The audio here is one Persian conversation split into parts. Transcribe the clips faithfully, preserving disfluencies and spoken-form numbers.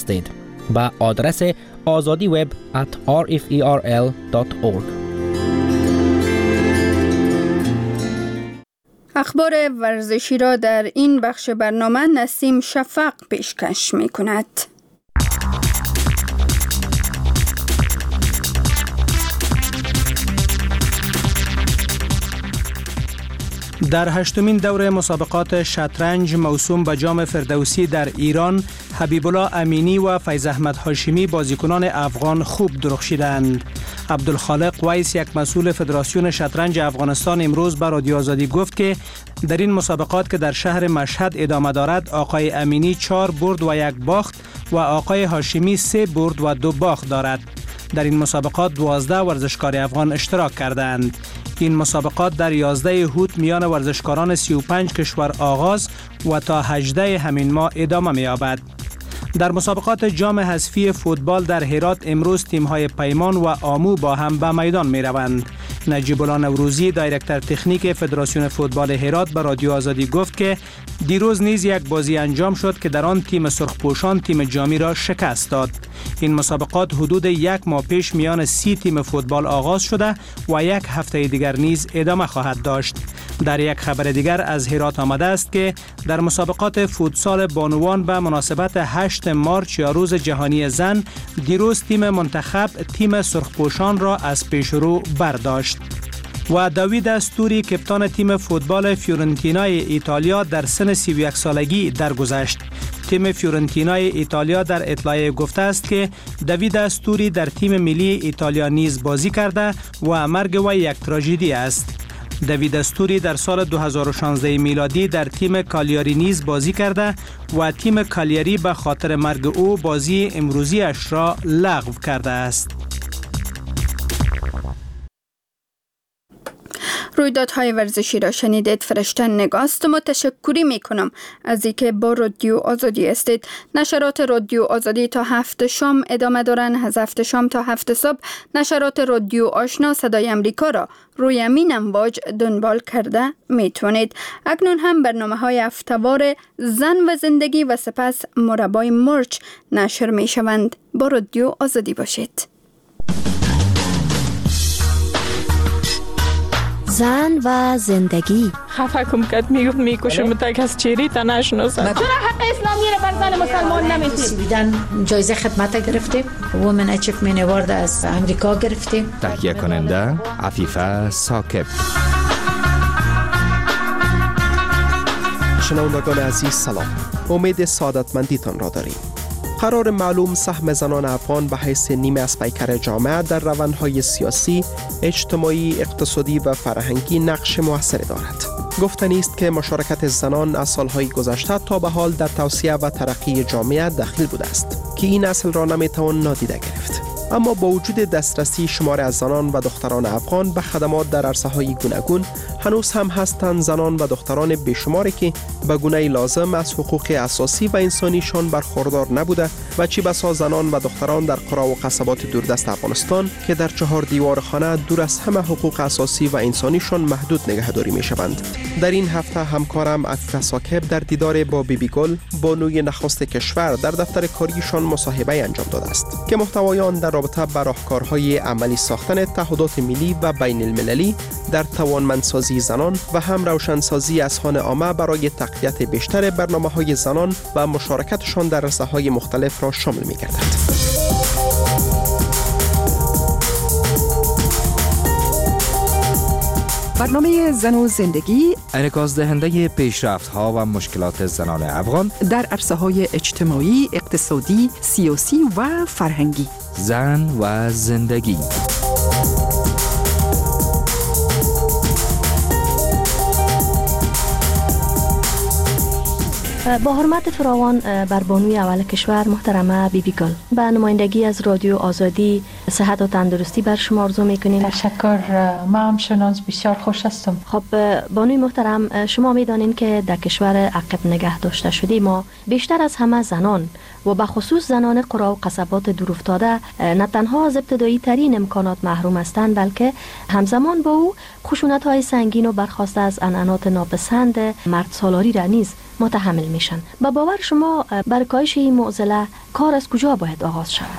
هستید. با آدرس آزادی وب ات آر اف ای آر ال دات اورگ. اخبار ورزشی را در این بخش برنامه نسیم شفق پیشکش می کند. در هشتمین دوره مسابقات شطرنج موسوم به جام فردوسی در ایران، حبیب الله امینی و فیض احمد هاشمی بازیکنان افغان خوب درخشیدند. عبدالخالق ویس، یک مسئول فدراسیون شطرنج افغانستان، امروز به رادیو آزادی گفت که در این مسابقات که در شهر مشهد ادامه دارد، آقای امینی چهار برد و یک باخت و آقای هاشمی سه برد و دو باخت دارد. در این مسابقات دوازده ورزشکار افغان اشتراک کردند. این مسابقات در یازده هوت میان ورزشکاران سی و پنج کشور آغاز و تا هجده همین ماه ادامه می‌یابد. در مسابقات جام حذفی فوتبال در هرات امروز تیم‌های پیمان و آمو با هم به میدان می‌روند. نجیب الله نوروزی، دایرکتور تکنیک فدراسیون فوتبال هرات، به رادیو آزادی گفت که دیروز نیز یک بازی انجام شد که در آن تیم سرخپوشان تیم جامی را شکست داد. این مسابقات حدود یک ماه پیش میان سی تیم فوتبال آغاز شده و یک هفته دیگر نیز ادامه خواهد داشت. در یک خبر دیگر از هرات آمده است که در مسابقات فوتسال بانوان به مناسبت هشتم مارچ یا روز جهانی زن، دیروز تیم منتخب تیم سرخپوشان را از پیشرو برداشت. و داوید استوری، کپتان تیم فوتبال فیورنتینای ایتالیا، در سن سی و یک سالگی درگذشت. تیم فیورنتینای ایتالیا در اطلاعیه گفته است که داوید استوری در تیم ملی ایتالیا نیز بازی کرده و مرگ او یک تراژدی است. داوید استوری در سال دو هزار و شانزده میلادی در تیم کالیاری نیز بازی کرده و تیم کالیاری به خاطر مرگ او بازی امروزی اش را لغو کرده است. رویدادهای ورزشی را شنیدید. فرشته نگاست. متشکری می کنم از اینکه با رادیو آزادی هستید. نشرات رادیو آزادی تا هفت شام ادامه دارند. از هفت شام تا هفت صبح نشرات رادیو آشنا صدای امریکا را روی امین امواج دنبال کرده می توانید. اکنون هم برنامه های هفته‌وار زن و زندگی و سپس مربای مرچ نشر می شوند. با رادیو آزادی باشید. زن و زندگی. خفه کم کد میگفت میکشم تک از چیری تا نشناسم. چرا حق اسلامی رو بر زن مسلمان نمیتید؟ سویدن جایزه خدمت گرفتیم. وومن اچیومنت اوارد از امریکا گرفتیم. تهیه کننده عفیفه ثاقب. شنوندگان عزیز سلام. امید سعادتمندیتان را داریم. قرار معلوم سهم زنان افغان به حیث نیمه از پیکر جامعه در روندهای سیاسی، اجتماعی، اقتصادی و فرهنگی نقش موثری دارد. گفتنی است که مشارکت زنان از سالهای گذشته تا به حال در توسعه و ترقی جامعه دخیل بوده است که این اصل را نمیتوان نادیده گرفت. اما با وجود دسترسی شمار از زنان و دختران افغان به خدمات در عرصه‌های گوناگون، هنوز هم هستند زنان و دختران بیشماری که به گونه لازم از حقوق اساسی و انسانیشان برخوردار نبوده و چه بسا زنان و دختران در قرا و قصبات دوردست افغانستان که در چهار دیوار خانه دور از همه حقوق اساسی و انسانیشان محدود نگهداری می شوند. در این هفته همکارم عفیفه ثاقب در دیدار با بیبی گل، بانوی نخست کشور، در دفتر کاریشان مصاحبه انجام داده است که محتوای آن در رابطه با راهکارهای عملی ساختن تعهدات ملی و بین المللی در توانمندسازی زنان و هم روشنسازی اذهان عامه برای تقویت بیشتر برنامه‌های زنان و مشارکتشان در رسانه‌های مختلف را شامل می‌گردد. برنامه زن و زندگی انعکاس دهنده پیشرفت‌ها و مشکلات زنان افغان در عرصه‌های اجتماعی، اقتصادی، سیاسی و فرهنگی. زن و زندگی. با حرمت فراوان بر بانوی اول کشور محترمه بیبی گل، به نمایندگی از رادیو آزادی صحت و تندرستی بر شما آرزو میکنیم. تشکر، ما هم شناس بسیار خوش هستم. خب بانوی محترم، شما میدانین که در کشور عقب نگه داشته شده ما بیشتر از همه زنان و به خصوص زنان قرى و قصبات دورافتاده نه تنها از ابتدایی ترین امکانات محروم هستند، بلکه همزمان با او خشونت های سنگین و برخواسته از عنعنات ناپسند مرد سالاری را نیز متحمل میشن. با باور شما برای کاهش این معضله کار از کجا باید آغاز شود؟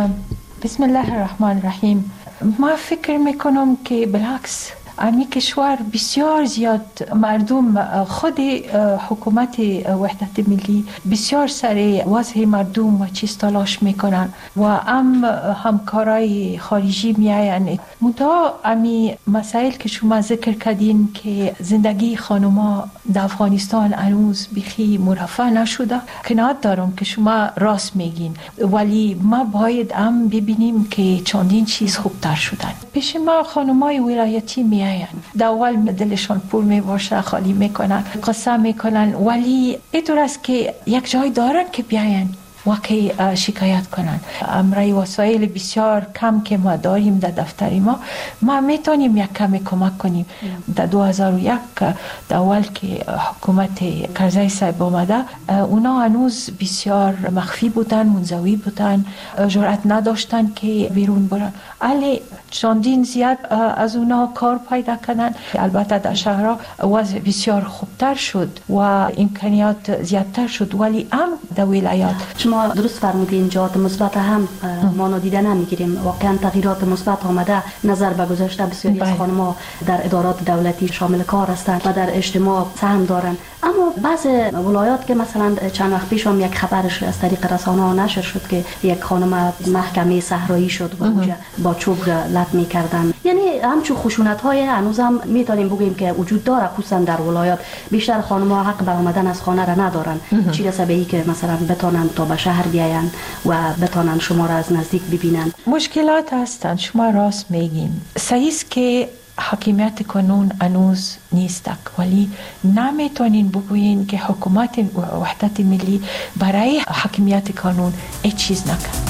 بسم الله الرحمن الرحیم. ما فکر میکنم که بالعکس امی کشور بسیار زیاد مردم خود حکومت وحدت ملی بسیار سر وضع مردم و چیز تلاش میکنن و هم همکارای خارجی میاین. منتها امی مسائل که شما ذکر کردین که زندگی خانوما در افغانستان هنوز بخی مرفع نشده، قناعت دارم که شما راست میگین، ولی ما باید هم ببینیم که چندین چیز خوبتر شدن. پیش ما خانومای ولایتی میاین، در اول دلشان پر می باشه، خالی میکنن، قصه میکنن، ولی اینطور است که یک جای دارن که بیاین و که شکایت کنن. امرای وسایل بسیار کم که ما داریم در دفتر ما، ما میتونیم یک کمی کمک کنیم. در دو هزار و یک در اول که حکومت کرزی صاحب آمده، اونا هنوز بسیار مخفی بودن، منزوی بودن، جرأت نداشتن که بیرون برن. ولی چندین زیاد از اونا کار پیدا کردن. البته در شهرها وضع بسیار خوبتر شد و امکانیات زیادتر شد، ولی هم در ولایات. شما درست فرمودین، جهات مثبت هم ما نادیده نمیگیریم. واقعا تغییرات مثبت آمده. نظر به گذشته بسیاری از خانم‌ها در ادارات دولتی شامل کار هستند و در اجتماع سهم دارند. اما بعض ولایات که مثلا چند وقت پیش هم یک خبرش از طریق رسانه‌ها نشر شد که یک خانم محکمه صحرایی شد و اونجا با چوب لط می‌کردن. یعنی همچون خشونت‌های هنوز هم می‌تونیم بگیم که وجود داره، خصوصا در ولایات. بیشتر خانم‌ها حق به آمدن از خانه را ندارن. چی رسه به این که مثلا بتونن تا به شهر بیاین و بتونن شما را از نزدیک ببینن. مشکلات هستند، شما راست میگین. صحیح است که حاکمیت قانون هنوز نیست، ولی نمیتونین بگویین که حکومت وحدت ملی برای حاکمیت قانون هیچ چیز نکرد.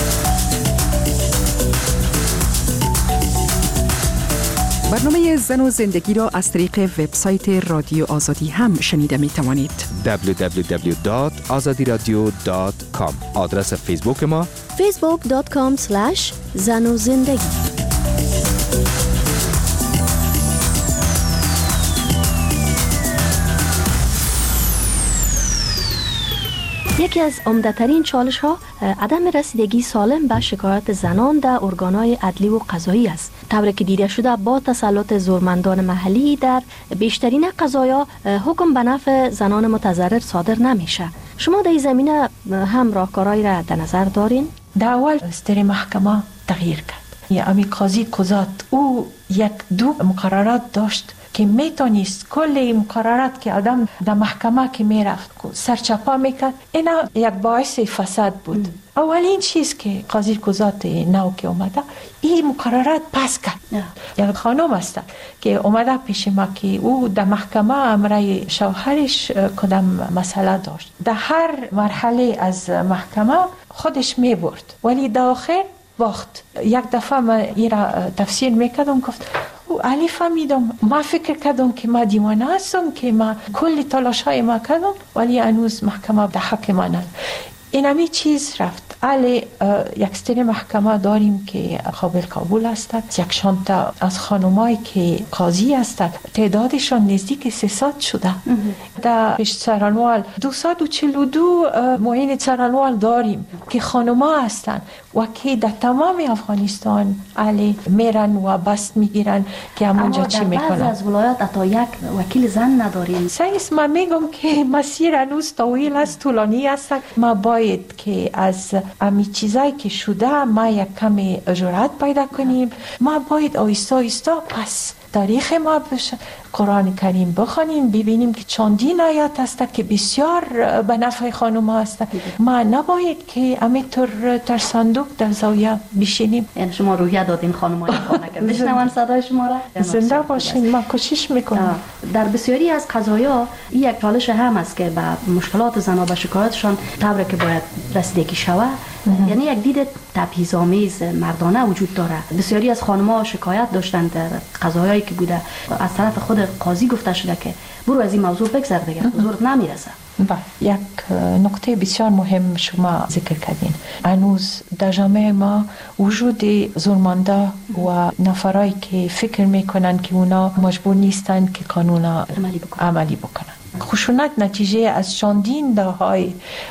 برنامه زن و زندگی را از طریق وبسایت رادیو آزادی هم شنیده می توانید. دبلیو دبلیو دبلیو دات آزادی رادیو دات کام. آدرس فیسبوک ما فیسبوک دات کام اسلش زن و زندگی. یکی از عمده‌ترین چالش ها عدم رسیدگی سالم به شکایت زنان در ارگان‌های عدلی و قضایی است. طوری که دیده شده با تسلط زورمندان محلی در بیشترین قضایا حکم به نفع زنان متضرر صادر نمیشه. شما در این زمینه هم راهکارهایی را در نظر دارین؟ در اول استر محکمه تغییر کرد. یا امی قاضی قضات او یک دو مقررات داشت که میتونست کل مقررات که آدم در محکمه که میرفت سرچپا میکرد، اینا یک باعث فساد بود. ام. اولین چیز که قاضی قضات نو که اومده این مقررات پس کرد. یک خانم است که اومده پیش ما که او در محکمه امرای شوهرش کدام مسئله داشت. در هر مرحله از محکمه خودش میبرد، ولی در آخر وقت یک دفعه ما این را تفسیر میکردم، گفت علی فهمیدم، ما فکر کردم که ما دیوانه هستم که ما کل تلاش های ما کردم، ولی هنوز محکمه در حق من. این همی چیز رفت. علی یک سری محکمه داریم که قابل قبول هستند. یک شانتا از خانمایی که قاضی هستند تعدادشان نزدیک سیصد شده. در پیش سرانوال دویست و چهل و دو معین سرانوال داریم که خانما هستند و که در تمام افغانستان علی میرن و بست میگیرن که همونجا چی میکنن. اما در بعض از ولایات حتی یک وکیل زن نداریم. سعیس ما میگم که مسیر هنوز طویل است، طولانی است. ما باید که از امی چیزایی که شده ما یک کمی جرأت پیدا کنیم. ما باید آیستا آیستا پس تاریخ ما بشه، قرآن کریم بخونیم، ببینیم که چندین آیات هست که بسیار به نفع خانم هست. ما نباید که همینطور ترساندوک در زاویه بشینیم. یعنی شما روحیه دادین خانم‌ها این کار نکردن. بشنوان صدای شما را. زنده باشین، ما کوشش میکنم. در بسیاری از قضایا این یک چالش هم است که به مشکلات زنها و شکایتشان طوری که باید رسیدگی شود. یعنی یک دید تبعیض‌آمیز مردانه وجود داره. بسیاری از خانم‌ها شکایت داشتند در قضایایی که بوده، از طرف خود قاضی گفته شده که برو از این موضوع بگذر دیگه، حضورت نمیرسه. بله، یک نکته بسیار مهم شما ذکر کردین. هنوز در جامعه ما وجود زورمانده و نفرایی که فکر میکنن که اونا مجبور نیستن که قانون عملی بکنن, عملی بکنن. خشونت نتیجه از چندین دههای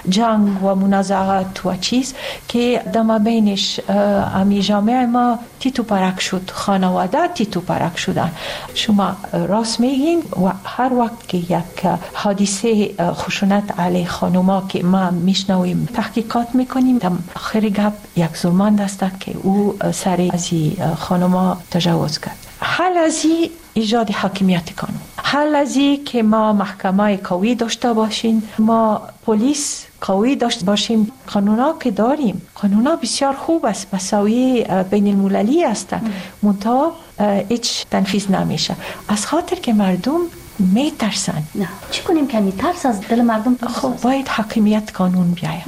جنگ و منازعات و چیز که در بینش امی جامعه ما تیتو پرک شد، خانواده تیتو پرک شدن. شما راست میگین و هر وقت که یک حادثه خشونت علیه خانوما که ما میشنویم تحقیقات میکنیم، در آخر گپ یک زورمند است که او سر از خانوما تجاوز کرد. حل از ایجاد حاکمیت قانون، حل از که ما محکمه قوی داشته باشیم، ما پلیس قوی داشته باشیم. قانونا که داریم، قانونا بسیار خوب است، مساوی بین المللی است، منتها هیچ تنفیذ نمیشه از خاطر که مردم میترسن. نه چی کنیم که میترس از دل مردم؟ خب باید حاکمیت قانون بیاید.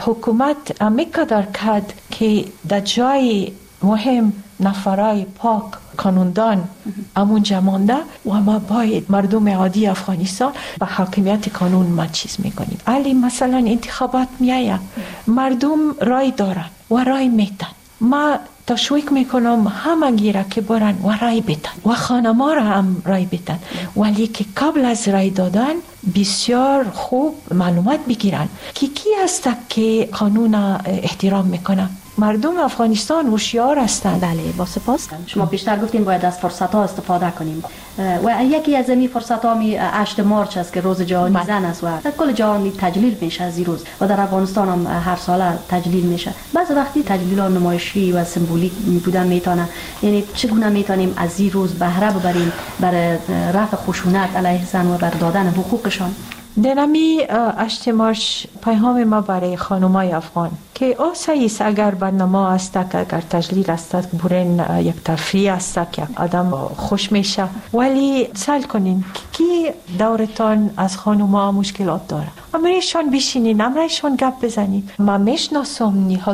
حکومت امیقدر کرد که در جای مهم نفرای پاک قانوندان امون جمانده و ما باید مردم عادی افغانستان به حاکمیت قانون ما چیز میکنیم. علی مثلا انتخابات میایه، مردم رای دارن و رای میتن. ما تشویق میکنم همه گیره که برن و رای بتن و خانما را هم رای بتن، ولی که قبل از رای دادن بسیار خوب معلومات بگیرن که کی هست که قانون احترام میکنه. مردم افغانستان هوشیار هستند. بله با سپاس. شما بیشتر گفتین باید از فرصت ها استفاده کنیم و یکی از این فرصت ها می هشت مارچ است که روز جهانی زن است و در کل جهان تجلیل میشه از این روز و در افغانستان هم هر ساله تجلیل میشه. بعض وقتی تجلیل ها نمایشی و سمبولیک بودن میتونه، یعنی چگونه میتونیم از این روز بهره ببریم برای رفع خشونت علیه زن و بر دادن حقوقشان؟ دنمی هشت مارچ پیام ما برای خانمای افغان که آساییست اگر برنامه است که اگر تجلیل است که برین یک تفریح است که آدم خوش میشه، ولی سال کنین که کی دورتان از خانم‌ها مشکلات داره، امرایشان بشینین، امرایشان گپ بزنین. ما میشناسم